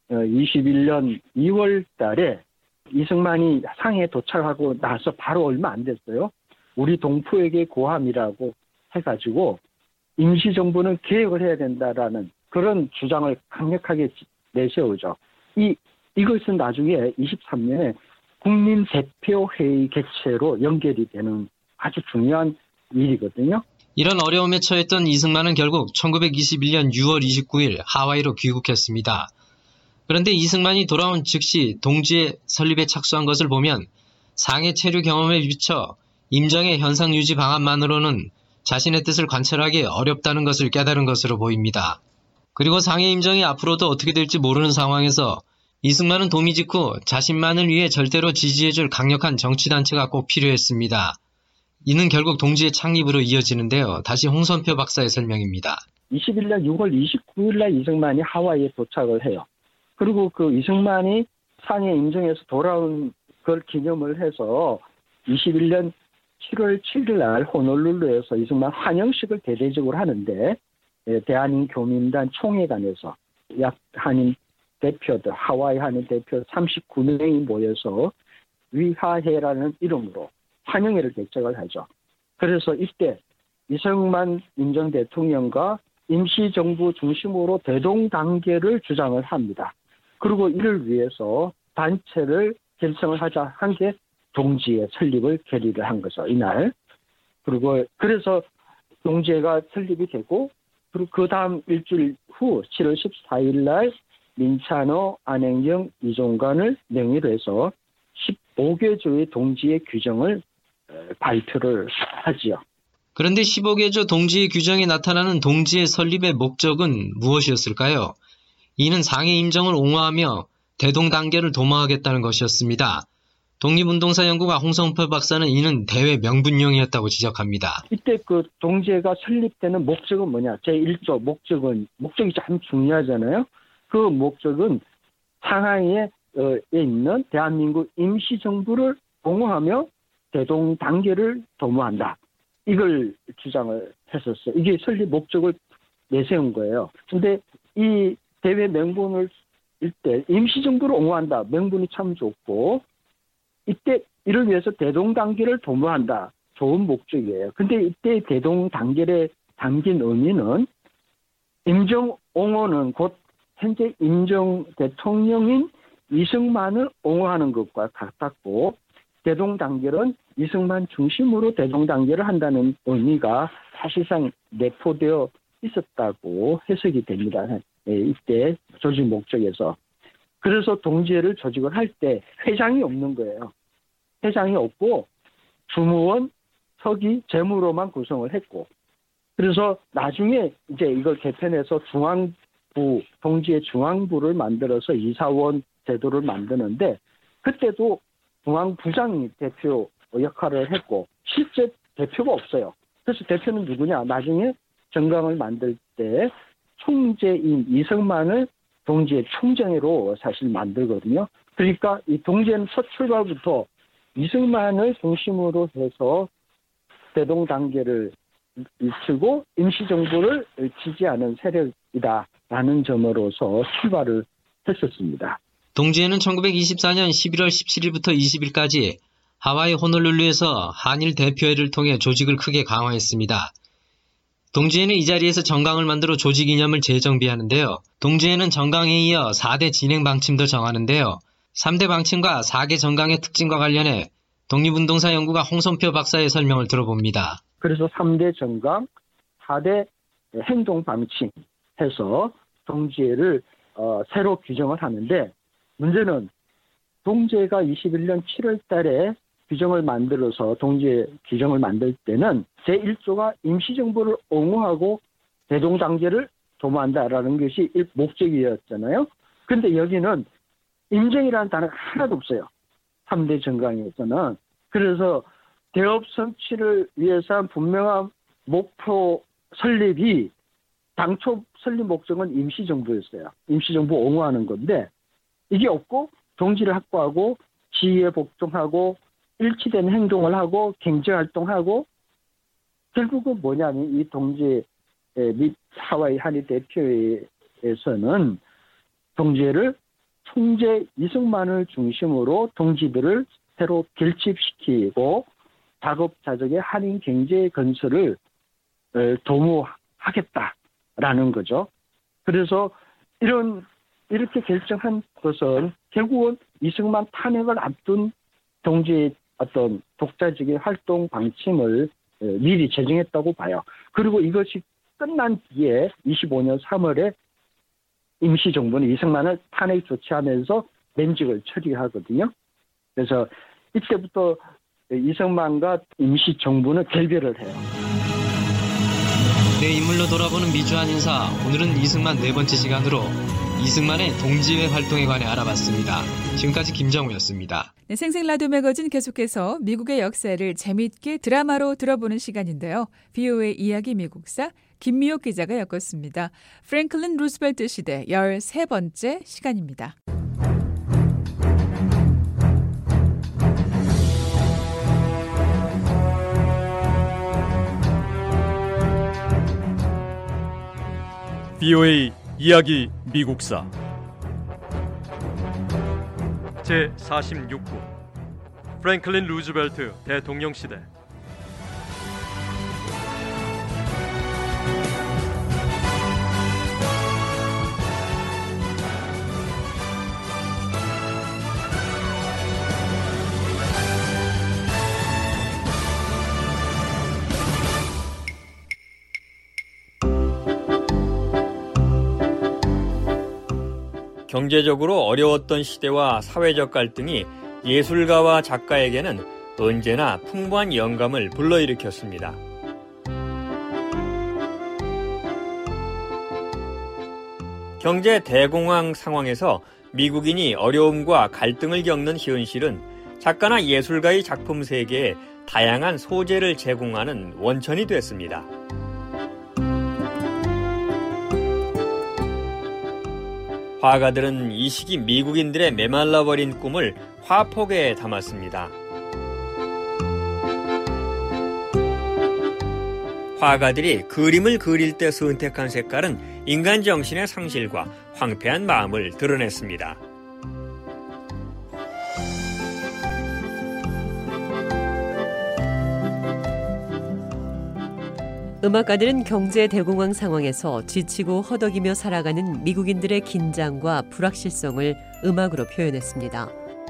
21년 2월 달에 이승만이 상해에 도착하고 나서 바로 얼마 안 됐어요. 우리 동포에게 고함이라고 해가지고 임시정부는 개혁을 해야 된다라는 그런 주장을 강력하게 내세우죠. 이것은 나중에 23년에 국민대표회의 개최로 연결이 되는 아주 중요한 일이거든요. 이런 어려움에 처했던 이승만은 결국 1921년 6월 29일 하와이로 귀국했습니다. 그런데 이승만이 돌아온 즉시 동지회 설립에 착수한 것을 보면 상해 체류 경험에 비춰 임정의 현상 유지 방안만으로는 자신의 뜻을 관철하기 어렵다는 것을 깨달은 것으로 보입니다. 그리고 상해 임정이 앞으로도 어떻게 될지 모르는 상황에서 이승만은 도미 직후 자신만을 위해 절대로 지지해줄 강력한 정치단체가 꼭 필요했습니다. 이는 결국 동지회 창립으로 이어지는데요. 다시 홍선표 박사의 설명입니다. 21년 6월 29일 날 이승만이 하와이에 도착을 해요. 그리고 그 이승만이 상해 임정에서 돌아온 걸 기념을 해서 21년 7월 7일 날 호놀룰루에서 이승만 환영식을 대대적으로 하는데, 대한인 교민단 총회관에서 약 한인 대표들, 하와이 한인 대표 39명이 모여서 위하회라는 이름으로 환영회를 개최를 하죠. 그래서 이때 이승만 임정 대통령과 임시정부 중심으로 대동단계를 주장을 합니다. 그리고 이를 위해서 단체를 결성을 하자 한 게 동지회 설립을 결의를 한 거죠, 이날. 그리고 그래서 동지회가 설립이 되고, 그리고 그 다음 일주일 후 7월 14일 날 민찬호, 안행정, 이종관을 명의로 해서 15개조의 동지회 규정을 발표를 하지요. 그런데 15개조 동지회 규정에 나타나는 동지회 설립의 목적은 무엇이었을까요? 이는 상해 임정을 옹호하며 대동단계를 도모하겠다는 것이었습니다. 독립운동사 연구가 홍성표 박사는 이는 대외 명분용이었다고 지적합니다. 이때 그 동지회가 설립되는 목적은 뭐냐? 제1조 목적이 참 중요하잖아요. 그 목적은 상하이에 있는 대한민국 임시정부를 옹호하며 대동단계를 도모한다. 이걸 주장을 했었어요. 이게 설립 목적을 내세운 거예요. 근데 이 대외 명분을 일때 임시정부를 옹호한다. 명분이 참 좋고, 이때 이를 위해서 대동단계를 도모한다. 좋은 목적이에요. 근데 이때 대동단계에 담긴 의미는 임정 옹호는 곧 현재 임정 대통령인 이승만을 옹호하는 것과 같았고, 대동단계는 이승만 중심으로 대동단계를 한다는 의미가 사실상 내포되어 있었다고 해석이 됩니다. 이때 조직 목적에서. 그래서 동지회를 조직을 할 때 회장이 없는 거예요. 회장이 없고 주무원, 서기, 재무로만 구성을 했고, 그래서 나중에 이제 이걸 개편해서 중앙부, 동지의 중앙부를 만들어서 이사원 제도를 만드는데 그때도 중앙부장이 대표 역할을 했고 실제 대표가 없어요. 그래서 대표는 누구냐? 나중에 정강을 만들 때 총재인 이승만을 동지의 총재로 사실 만들거든요. 그러니까 이 동지는 첫 출발부터 이승만을 중심으로 해서 대동단계를 이끌고 임시정부를 지지하는 세력이다라는 점으로서 출발을 했었습니다. 동지회는 1924년 11월 17일부터 20일까지 하와이 호놀룰루에서 한일 대표회를 통해 조직을 크게 강화했습니다. 동지회는 이 자리에서 정강을 만들어 조직 이념을 재정비하는데요. 동지회는 정강에 이어 4대 진행 방침도 정하는데요. 3대 방침과 4개 정강의 특징과 관련해 독립운동사 연구가 홍성표 박사의 설명을 들어봅니다. 그래서 3대 정강, 4대 행동 방침 해서 동지회를 새로 규정을 하는데 문제는 동지회가 21년 7월 달에 규정을 만들어서 동지회 규정을 만들 때는 제1조가 임시정부를 옹호하고 대동단계를 도모한다라는 것이 목적이었잖아요. 그런데 여기는 임정이라는 단어가 하나도 없어요. 3대 정강에서는. 그래서 대업 성취를 위해서 한 분명한 목표 설립이 당초 설립 목적은 임시정부였어요. 임시정부 옹호하는 건데 이게 없고 동지를 확보하고 지위에 복종하고 일치된 행동을 하고 경제활동하고 결국은 뭐냐면 이 동지회 및 하와이 한일 대표회에서는 동지회를 총재 이승만을 중심으로 동지들을 새로 결집시키고 자급자족의 한인 경제 건설을 도모하겠다라는 거죠. 그래서 이렇게 결정한 것은 결국은 이승만 탄핵을 앞둔 동지의 어떤 독자적인 활동 방침을 미리 제정했다고 봐요. 그리고 이것이 끝난 뒤에 25년 3월에 임시정부는 이승만을 탄핵 조치하면서 면직을 처리하거든요. 그래서 이때부터 이승만과 임시정부는 결별을 해요. 내 인물로 돌아보는 미주 한인사, 오늘은 이승만 네 번째 시간으로 이승만의 동지회 활동에 관해 알아봤습니다. 지금까지 김정우였습니다. 네, 생생라디오 매거진 계속해서 미국의 역사를 재미있게 드라마로 들어보는 시간인데요. VOA 이야기 미국사 김미옥 기자가 엮었습니다. 프랭클린 루스벨트 시대 13번째 시간입니다. VOA 이야기 미국사 제46부 프랭클린 루즈벨트 대통령 시대. 경제적으로 어려웠던 시대와 사회적 갈등이 예술가와 작가에게는 언제나 풍부한 영감을 불러일으켰습니다. 경제 대공황 상황에서 미국인이 어려움과 갈등을 겪는 현실은 작가나 예술가의 작품 세계에 다양한 소재를 제공하는 원천이 됐습니다. 화가들은 이 시기 미국인들의 메말라버린 꿈을 화폭에 담았습니다. 화가들이 그림을 그릴 때 선택한 색깔은 인간 정신의 상실과 황폐한 마음을 드러냈습니다. 음악가들은 경제 대공황 상황에서 지치고 허덕이며 살아가는 미국인들의 긴장과 불확실성을 음악으로 표현했습니다.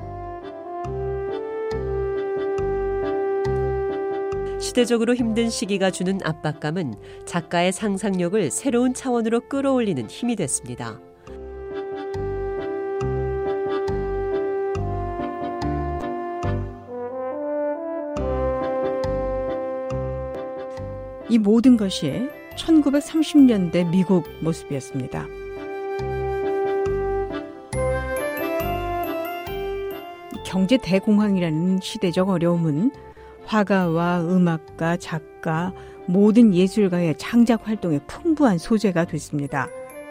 시대적으로 힘든 시기가 주는 압박감은 작가의 상상력을 새로운 차원으로 끌어올리는 힘이 됐습니다. 이 모든 것이 1930년대 미국 모습이었습니다. 경제 대공황이라는 시대적 어려움은 화가와 음악가, 작가, 모든 예술가의 창작 활동에 풍부한 소재가 됐습니다.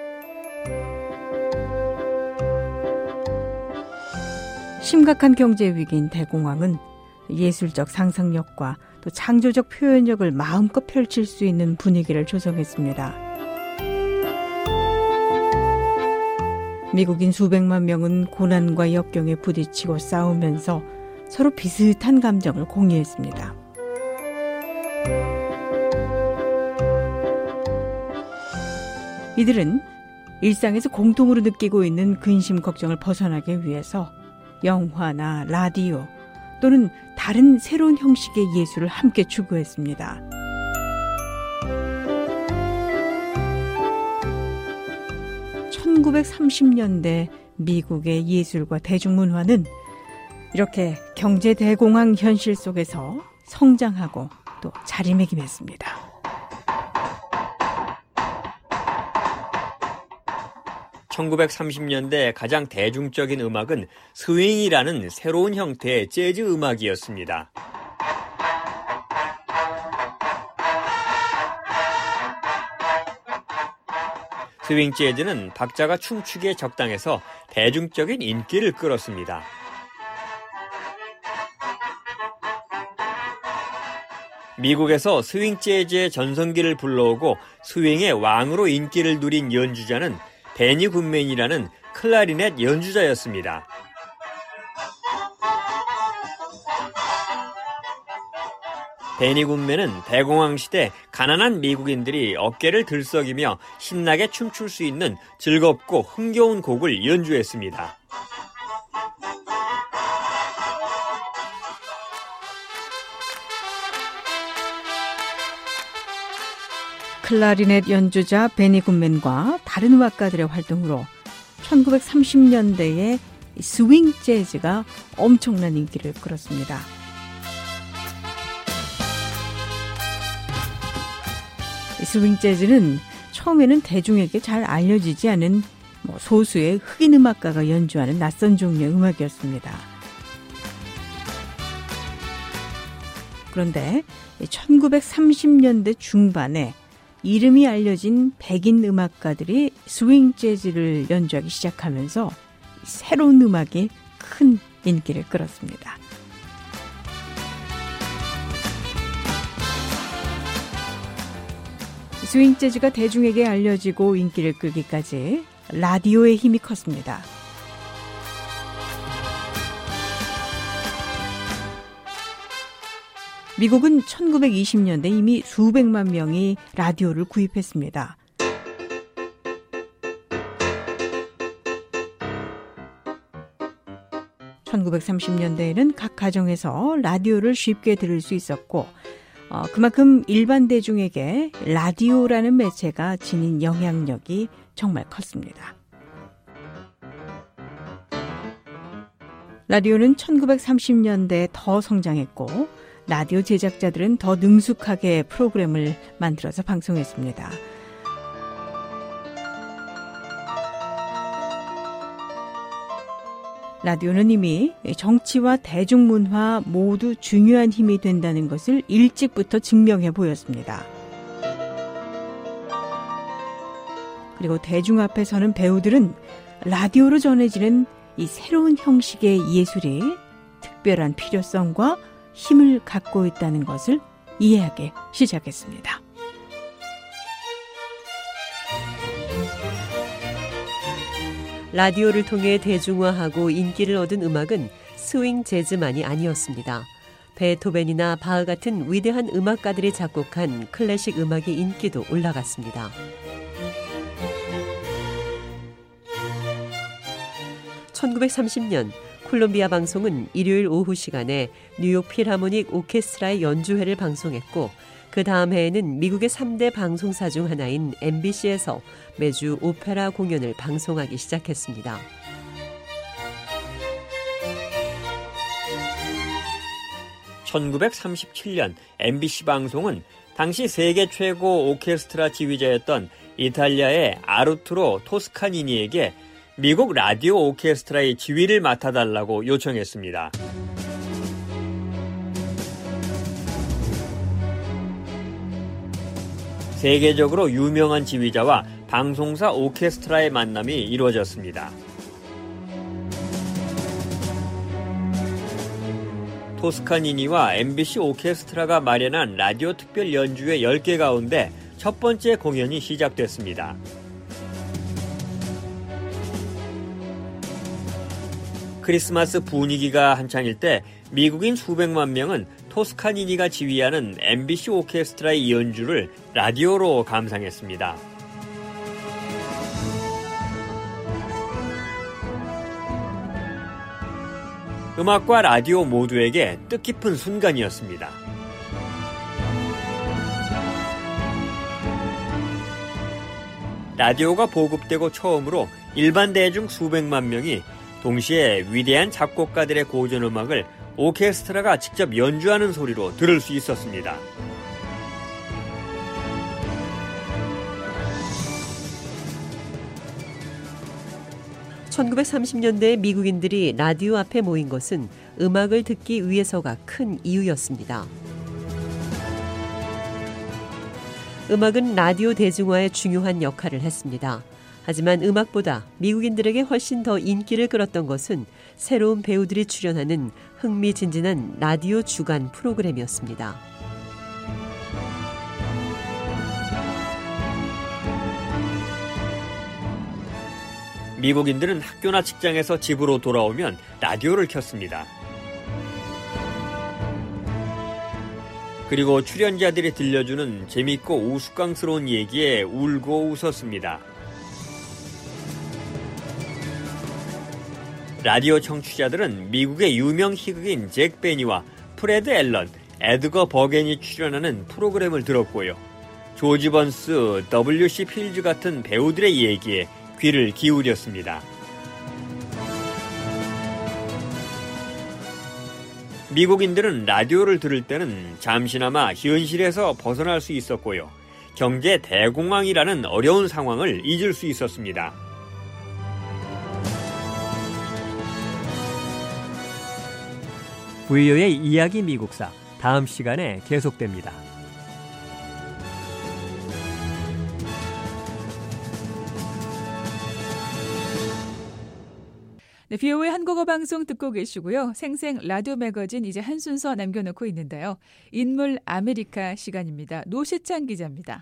심각한 경제 위기인 대공황은 예술적 상상력과 또 창조적 표현력을 마음껏 펼칠 수 있는 분위기를 조성했습니다. 미국인 수백만 명은 고난과 역경에 부딪히고 싸우면서 서로 비슷한 감정을 공유했습니다. 이들은 일상에서 공통으로 느끼고 있는 근심 걱정을 벗어나기 위해서 영화나 라디오 또는 다른 새로운 형식의 예술을 함께 추구했습니다. (1930년대) 미국의 예술과 대중문화는 이렇게 경제 대공황 현실 속에서 성장하고 또 자리매김했습니다. 1930년대 가장 대중적인 음악은 스윙이라는 새로운 형태의 재즈 음악이었습니다. 스윙 재즈는 박자가 춤추기에 적당해서 대중적인 인기를 끌었습니다. 미국에서 스윙 재즈의 전성기를 불러오고 스윙의 왕으로 인기를 누린 연주자는 베니 굿맨이라는 클라리넷 연주자였습니다. 베니 굿맨은 대공황 시대 가난한 미국인들이 어깨를 들썩이며 신나게 춤출 수 있는 즐겁고 흥겨운 곡을 연주했습니다. 클라리넷 연주자 베니 굿맨과 다른 음악가들의 활동으로 1930년대에 스윙 재즈가 엄청난 인기를 끌었습니다. 스윙 재즈는 처음에는 대중에게 잘 알려지지 않은 소수의 흑인 음악가가 연주하는 낯선 종류의 음악이었습니다. 그런데 1930년대 중반에 이름이 알려진 백인 음악가들이 스윙 재즈를 연주하기 시작하면서 새로운 음악이 큰 인기를 끌었습니다. 스윙 재즈가 대중에게 알려지고 인기를 끌기까지 라디오의 힘이 컸습니다. 미국은 1920년대 이미 수백만 명이 라디오를 구입했습니다. (1930년대에는) 각 가정에서 라디오를 쉽게 들을 수 있었고 그만큼 일반 대중에게 라디오라는 매체가 지닌 영향력이 정말 컸습니다. 라디오는 1930년대에 더 성장했고 라디오 제작자들은 더 능숙하게 프로그램을 만들어서 방송했습니다. 라디오는 이미 정치와 대중문화 모두 중요한 힘이 된다는 것을 일찍부터 증명해 보였습니다. 그리고 대중 앞에 서는 배우들은 라디오로 전해지는 이 새로운 형식의 예술이 특별한 필요성과 힘을 갖고 있다는 것을 이해하기 시작했습니다. 라디오를 통해 대중화하고 인기를 얻은 음악은 스윙 재즈만이 아니었습니다. 베토벤이나 바흐 같은 위대한 음악가들이 작곡한 클래식 음악의 인기도 올라갔습니다. 1930년 콜롬비아 방송은 일요일 오후 시간에 뉴욕 필하모닉 오케스트라의 연주회를 방송했고 그 다음 해에는 미국의 3대 방송사 중 하나인 MBC에서 매주 오페라 공연을 방송하기 시작했습니다. (1937년) MBC 방송은 당시 세계 최고 오케스트라 지휘자였던 이탈리아의 아르투로 토스카니니에게 미국 라디오 오케스트라의 지휘를 맡아달라고 요청했습니다. 세계적으로 유명한 지휘자와 방송사 오케스트라의 만남이 이루어졌습니다. 토스카니니와 MBC 오케스트라가 마련한 라디오 특별 연주회 10개 가운데 첫 번째 공연이 시작됐습니다. 크리스마스 분위기가 한창일 때 미국인 수백만 명은 토스카니니가 지휘하는 MBC 오케스트라의 연주를 라디오로 감상했습니다. 음악과 라디오 모두에게 뜻깊은 순간이었습니다. 라디오가 보급되고 처음으로 일반 대중 수백만 명이 동시에 위대한 작곡가들의 고전 음악을 오케스트라가 직접 연주하는 소리로 들을 수 있었습니다. (1930년대) 미국인들이 라디오 앞에 모인 것은 음악을 듣기 위해서가 큰 이유였습니다. 음악은 라디오 대중화에 중요한 역할을 했습니다. 하지만 음악보다 미국인들에게 훨씬 더 인기를 끌었던 것은 새로운 배우들이 출연하는 흥미진진한 라디오 주간 프로그램이었습니다. 미국인들은 학교나 직장에서 집으로 돌아오면 라디오를 켰습니다. 그리고 출연자들이 들려주는 재밌고 우스꽝스러운 얘기에 울고 웃었습니다. 라디오 청취자들은 미국의 유명 희극인 잭 베니와 프레드 앨런, 에드거 버겐이 출연하는 프로그램을 들었고요. 조지 번스, W.C. 필즈 같은 배우들의 얘기에 귀를 기울였습니다. 미국인들은 라디오를 들을 때는 잠시나마 현실에서 벗어날 수 있었고요. 경제 대공황이라는 어려운 상황을 잊을 수 있었습니다. VOA의 이야기 미국사 다음 시간에 계속됩니다. 네, VOA 한국어 방송 듣고 계시고요. 생생 라디오 매거진 이제 한 순서 남겨놓고 있는데요. 인물 아메리카 시간입니다. 노시창 기자입니다.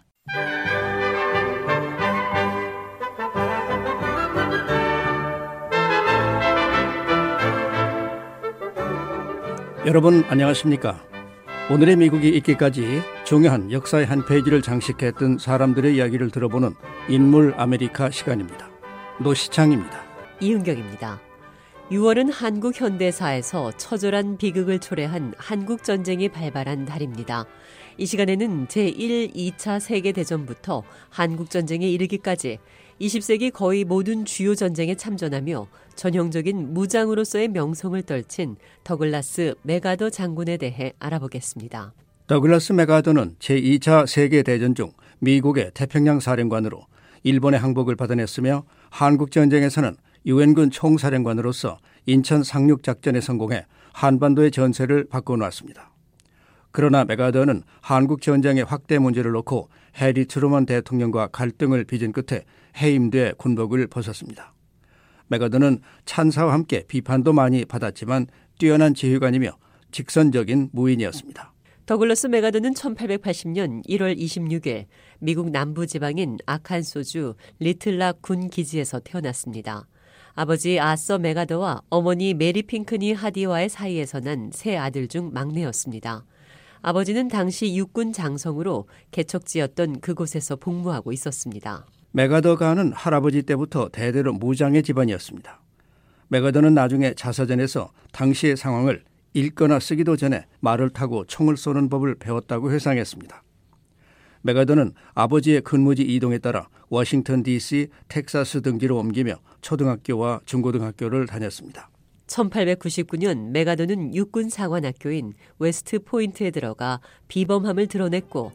여러분 안녕하십니까? 오늘의 미국이 있기까지 중요한 역사의 한 페이지를 장식했던 사람들의 이야기를 들어보는 인물 아메리카 시간입니다. 노시창입니다. 이은경입니다. 6월은 한국 현대사에서 처절한 비극을 초래한 한국전쟁이 발발한 달입니다. 이 시간에는 제1, 2차 세계대전부터 한국전쟁에 이르기까지 20세기 거의 모든 주요 전쟁에 참전하며 전형적인 무장으로서의 명성을 떨친 더글라스 맥아더 장군에 대해 알아보겠습니다. 더글라스 맥아더는 제2차 세계대전 중 미국의 태평양 사령관으로 일본의 항복을 받아냈으며 한국전쟁에서는 유엔군 총사령관으로서 인천 상륙작전에 성공해 한반도의 전세를 바꿔놓았습니다. 그러나 맥아더는 한국전쟁의 확대 문제를 놓고 해리 트루먼 대통령과 갈등을 빚은 끝에 해임돼 군복을 벗었습니다. 맥아더는 찬사와 함께 비판도 많이 받았지만 뛰어난 지휘관이며 직선적인 무인이었습니다. 더글라스 맥아더는 1880년 1월 26일 미국 남부지방인 아칸소주 리틀락 군 기지에서 태어났습니다. 아버지 아서 맥아더와 어머니 메리 핑크니 하디와의 사이에서 난 세 아들 중 막내였습니다. 아버지는 당시 육군 장성으로 개척지였던 그곳에서 복무하고 있었습니다. 맥아더가는 할아버지 때부터 대대로 무장의 집안이었습니다. 맥아더는 나중에 자서전에서 당시의 상황을 읽거나 쓰기도 전에 말을 타고 총을 쏘는 법을 배웠다고 회상했습니다. 맥아더는 아버지의 근무지 이동에 따라 워싱턴 DC, 텍사스 등지로 옮기며 초등학교와 중고등학교를 다녔습니다. 1899년 맥아더는 육군 사관학교인 웨스트 포인트에 들어가 비범함을 드러냈고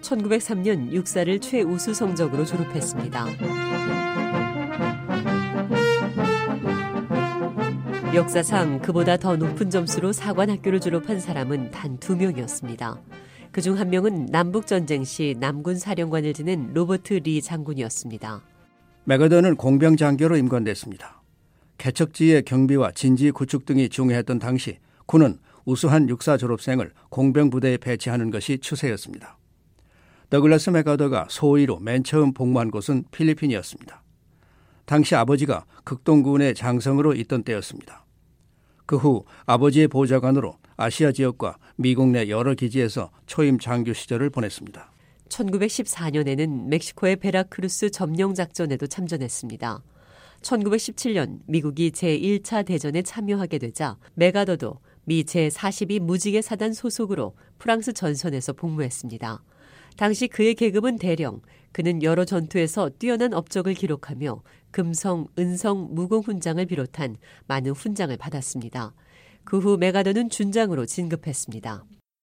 1903년 육사를 최우수 성적으로 졸업했습니다. 역사상 그보다 더 높은 점수로 사관학교를 졸업한 사람은 단 2명이었습니다. 그중 한 명은 남북전쟁 시 남군 사령관을 지낸 로버트 리 장군이었습니다. 맥어던은 공병장교로 임관됐습니다. 개척지의 경비와 진지 구축 등이 중요했던 당시 군은 우수한 육사 졸업생을 공병부대에 배치하는 것이 추세였습니다. 더글라스 맥어더가 소위로 맨 처음 복무한 곳은 필리핀이었습니다. 당시 아버지가 극동군의 장성으로 있던 때였습니다. 그 후 아버지의 보좌관으로 아시아 지역과 미국 내 여러 기지에서 초임 장교 시절을 보냈습니다. 1914년에는 멕시코의 베라크루스 점령 작전에도 참전했습니다. 1917년 미국이 제1차 대전에 참여하게 되자 맥아더도 미 제42 무지개 사단 소속으로 프랑스 전선에서 복무했습니다. 당시 그의 계급은 대령, 그는 여러 전투에서 뛰어난 업적을 기록하며 금성, 은성, 무공훈장을 비롯한 많은 훈장을 받았습니다. 그 후 맥아더는 준장으로 진급했습니다.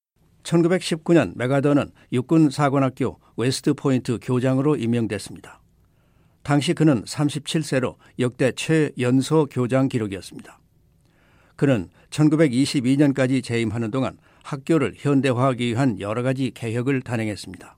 1919년 맥아더는 육군사관학교 웨스트포인트 교장으로 임명됐습니다. 당시 그는 37세로 역대 최연소 교장 기록이었습니다. 그는 1922년까지 재임하는 동안 학교를 현대화하기 위한 여러 가지 개혁을 단행했습니다.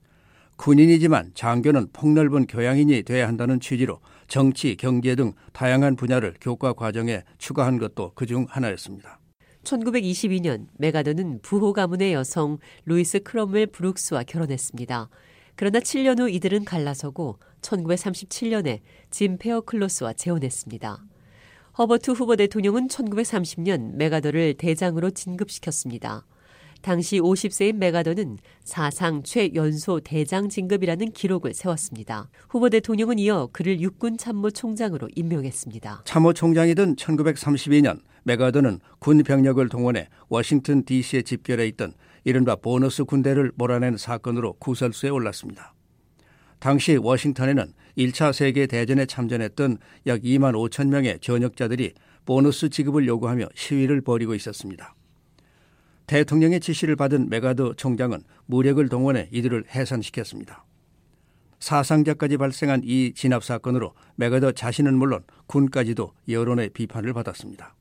군인이지만 장교는 폭넓은 교양인이 돼야 한다는 취지로 정치, 경제 등 다양한 분야를 교과 과정에 추가한 것도 그중 하나였습니다. 1922년 맥아더는 부호 가문의 여성 루이스 크롬웰 브룩스와 결혼했습니다. 그러나 7년 후 이들은 갈라서고 1937년에 짐 페어 클로스와 재혼했습니다. 허버트 후보 대통령은 1930년 맥아더를 대장으로 진급시켰습니다. 당시 50세인 맥아더는 사상 최연소 대장 진급이라는 기록을 세웠습니다. 후보 대통령은 이어 그를 육군 참모총장으로 임명했습니다. 참모총장이던 1932년 맥아더는 군 병력을 동원해 워싱턴 DC에 집결해 있던 이른바 보너스 군대를 몰아낸 사건으로 구설수에 올랐습니다. 당시 워싱턴에는 1차 세계대전에 참전했던 약 2만 5천 명의 전역자들이 보너스 지급을 요구하며 시위를 벌이고 있었습니다. 대통령의 지시를 받은 맥아더 총장은 무력을 동원해 이들을 해산시켰습니다. 사상자까지 발생한 이 진압 사건으로 맥아더 자신은 물론 군까지도 여론의 비판을 받았습니다.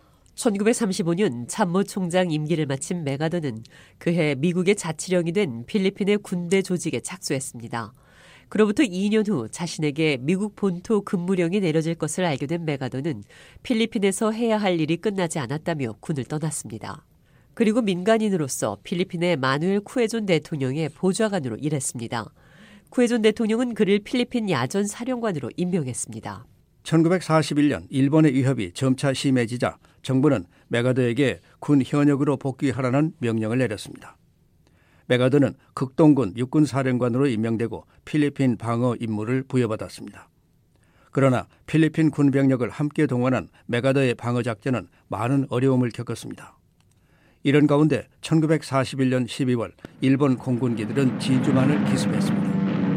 1935년 참모총장 임기를 마친 맥아더는 그해 미국의 자치령이 된 필리핀의 군대 조직에 착수했습니다. 그로부터 2년 후 자신에게 미국 본토 근무령이 내려질 것을 알게 된 맥아더는 필리핀에서 해야 할 일이 끝나지 않았다며 군을 떠났습니다. 그리고 민간인으로서 필리핀의 마누엘 쿠에존 대통령의 보좌관으로 일했습니다. 쿠에존 대통령은 그를 필리핀 야전 사령관으로 임명했습니다. 1941년 일본의 위협이 점차 심해지자 정부는 맥아더에게 군 현역으로 복귀하라는 명령을 내렸습니다. 맥아더는 극동군 육군사령관으로 임명되고 필리핀 방어 임무를 부여받았습니다. 그러나 필리핀 군병력을 함께 동원한 맥아더의 방어 작전은 많은 어려움을 겪었습니다. 이런 가운데 1941년 12월 일본 공군기들은 진주만을 기습했습니다.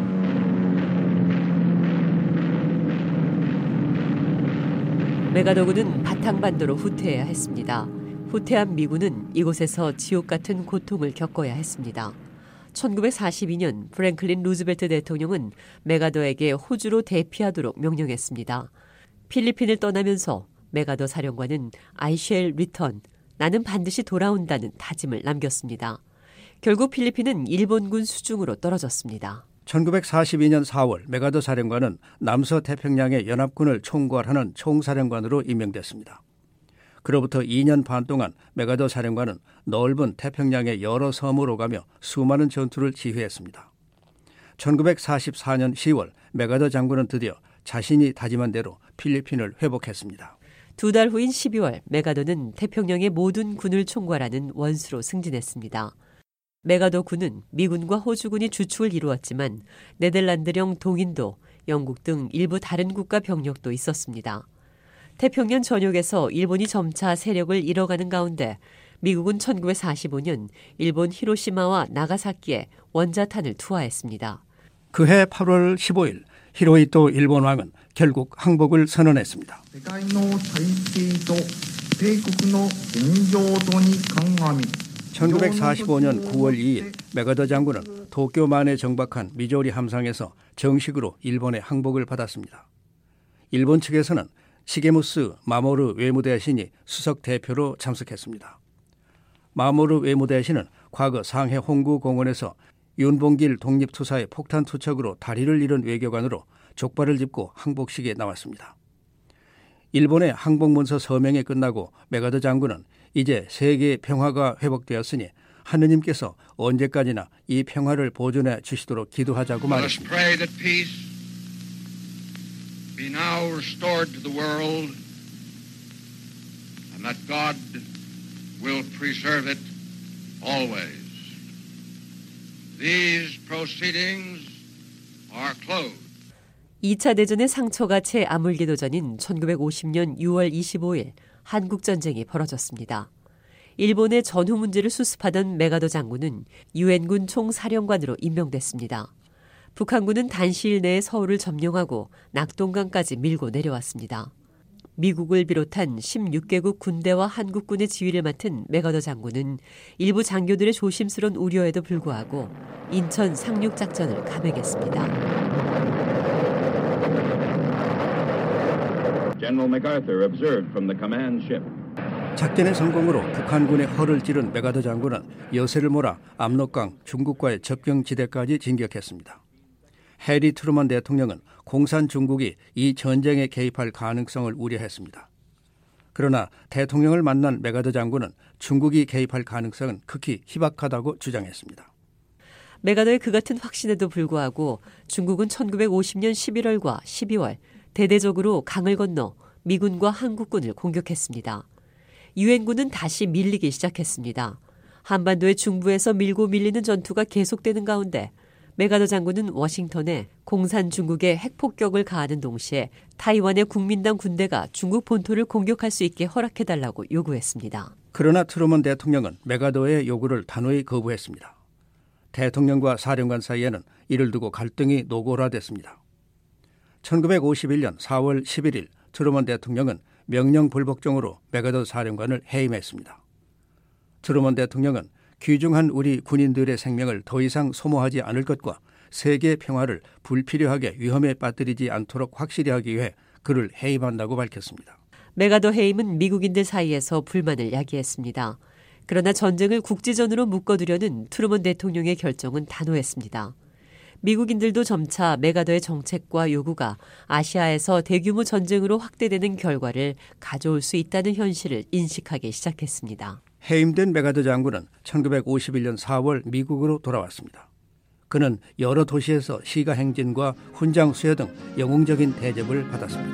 맥아더군은 바탕반도로 후퇴해야 했습니다. 후퇴한 미군은 이곳에서 지옥 같은 고통을 겪어야 했습니다. 1942년 프랭클린 루즈벨트 대통령은 맥아더에게 호주로 대피하도록 명령했습니다. 필리핀을 떠나면서 맥아더 사령관은 I shall return, 나는 반드시 돌아온다는 다짐을 남겼습니다. 결국 필리핀은 일본군 수중으로 떨어졌습니다. 1942년 4월 맥아더 사령관은 남서태평양의 연합군을 총괄하는 총사령관으로 임명됐습니다. 그로부터 2년 반 동안 맥아더 사령관은 넓은 태평양의 여러 섬으로 가며 수많은 전투를 지휘했습니다. 1944년 10월 맥아더 장군은 드디어 자신이 다짐한 대로 필리핀을 회복했습니다. 2달 후인 12월 맥아더는 태평양의 모든 군을 총괄하는 원수로 승진했습니다. 맥아더 군은 미군과 호주군이 주축을 이루었지만 네덜란드령 동인도, 영국 등 일부 다른 국가 병력도 있었습니다. 태평양 전역에서 일본이 점차 세력을 잃어가는 가운데 미국은 1945년 일본 히로시마와 나가사키에 원자탄을 투하했습니다. 그해 8월 15일 히로히토 일본 왕은 결국 항복을 선언했습니다. 1945년 9월 2일 맥아더 장군은 도쿄만에 정박한 미조리 함상에서 정식으로 일본의 항복을 받았습니다. 일본 측에서는 시게무스 마모루 외무대신이 수석 대표로 참석했습니다. 마모루 외무대신은 과거 상해 홍구공원에서 윤봉길 독립투사의 폭탄 투척으로 다리를 잃은 외교관으로 족발을 짚고 항복식에 나왔습니다. 일본의 항복문서 서명이 끝나고 맥아더 장군은 이제 세계의 평화가 회복되었으니 하느님께서 언제까지나 이 평화를 보존해 주시도록 기도하자고 말했습니다. Be now restored to the world, and that God will preserve it always. These proceedings are closed. 2차 대전의 상처가 채 아물기도 전인 1950년 6월 25일 한국전쟁이 벌어졌습니다. 일본의 전후 문제를 수습하던 맥아더 장군은 유엔군 총사령관으로 임명됐습니다. 북한군은 단시일 내에 서울을 점령하고 낙동강까지 밀고 내려왔습니다. 미국을 비롯한 16개국 군대와 한국군의 지휘를 맡은 맥아더 장군은 일부 장교들의 조심스러운 우려에도 불구하고 인천 상륙작전을 감행했습니다. General MacArthur observed from the command ship. 작전의 성공으로 북한군의 허를 찌른 맥아더 장군은 여세를 몰아 압록강 중국과의 접경지대까지 진격했습니다. 해리 트루먼 대통령은 공산 중국이 이 전쟁에 개입할 가능성을 우려했습니다. 그러나 대통령을 만난 맥아더 장군은 중국이 개입할 가능성은 극히 희박하다고 주장했습니다. 맥아더의 그 같은 확신에도 불구하고 중국은 1950년 11월과 12월 대대적으로 강을 건너 미군과 한국군을 공격했습니다. 유엔군은 다시 밀리기 시작했습니다. 한반도의 중부에서 밀고 밀리는 전투가 계속되는 가운데 맥아더 장군은 워싱턴에 공산 중국의 핵폭격을 가하는 동시에 타이완의 국민당 군대가 중국 본토를 공격할 수 있게 허락해달라고 요구했습니다. 그러나 트루먼 대통령은 맥아더의 요구를 단호히 거부했습니다. 대통령과 사령관 사이에는 이를 두고 갈등이 노골화됐습니다. 1951년 4월 11일 트루먼 대통령은 명령 불복종으로 맥아더 사령관을 해임했습니다. 트루먼 대통령은 귀중한 우리 군인들의 생명을 더 이상 소모하지 않을 것과 세계 평화를 불필요하게 위험에 빠뜨리지 않도록 확실히 하기 위해 그를 해임한다고 밝혔습니다. 맥아더 해임은 미국인들 사이에서 불만을 야기했습니다. 그러나 전쟁을 국지전으로 묶어두려는 트루먼 대통령의 결정은 단호했습니다. 미국인들도 점차 맥아더의 정책과 요구가 아시아에서 대규모 전쟁으로 확대되는 결과를 가져올 수 있다는 현실을 인식하기 시작했습니다. 해임된 맥아더 장군은 1951년 4월 미국으로 돌아왔습니다. 그는 여러 도시에서 시가 행진과 훈장 수여 등 영웅적인 대접을 받았습니다.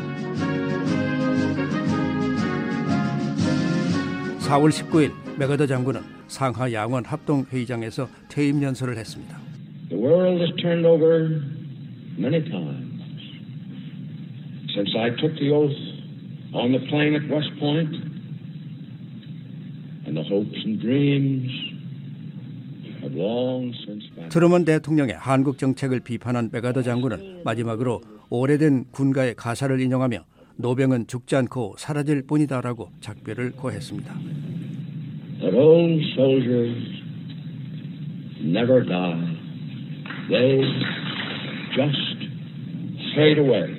4월 19일 맥아더 장군은 상하 양원 합동회의장에서 퇴임 연설을 했습니다. The world has turned over many times since I took the oath on the plain at West Point, and the hopes and dreams have long since vanished. 트루먼 대통령의 한국 정책을 비판한 맥아더 장군은 마지막으로 오래된 군가의 가사를 인용하며 노병은 죽지 않고 사라질 뿐이다라고 작별을 고했습니다. But old soldiers never die. They just fade away.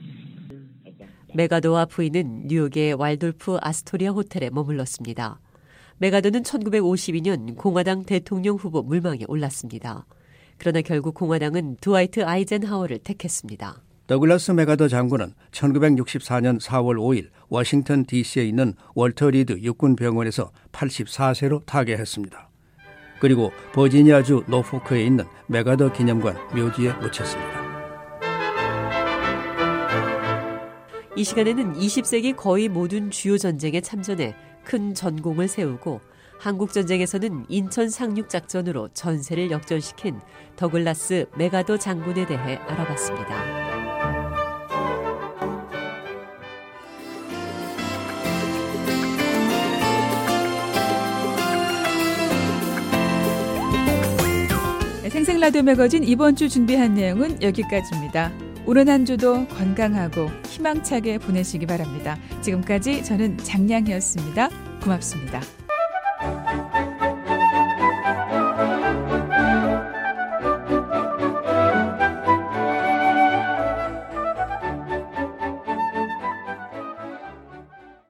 맥아더와 부인은 뉴욕의 왈돌프 아스토리아 호텔에 머물렀습니다. 맥아더는 1952년 공화당 대통령 후보 물망에 올랐습니다. 그러나 결국 공화당은 드와이트 아이젠하워를 택했습니다. 더글라스 맥아더 장군은 1964년 4월 5일 워싱턴 DC에 있는 월터 리드 육군병원에서 84세로 타계했습니다. 그리고 버지니아주 노포크에 있는 맥아더 기념관 묘지에 묻혔습니다. 이 시간에는 20세기 거의 모든 주요 전쟁에 참전해 큰 전공을 세우고 한국전쟁에서는 인천 상륙작전으로 전세를 역전시킨 더글라스 맥아더 장군에 대해 알아봤습니다. 생생라디오 매거진 이번 주 준비한 내용은 여기까지입니다. 오늘 한 주도 건강하고 희망차게 보내시기 바랍니다. 지금까지 저는 장량이었습니다. 고맙습니다.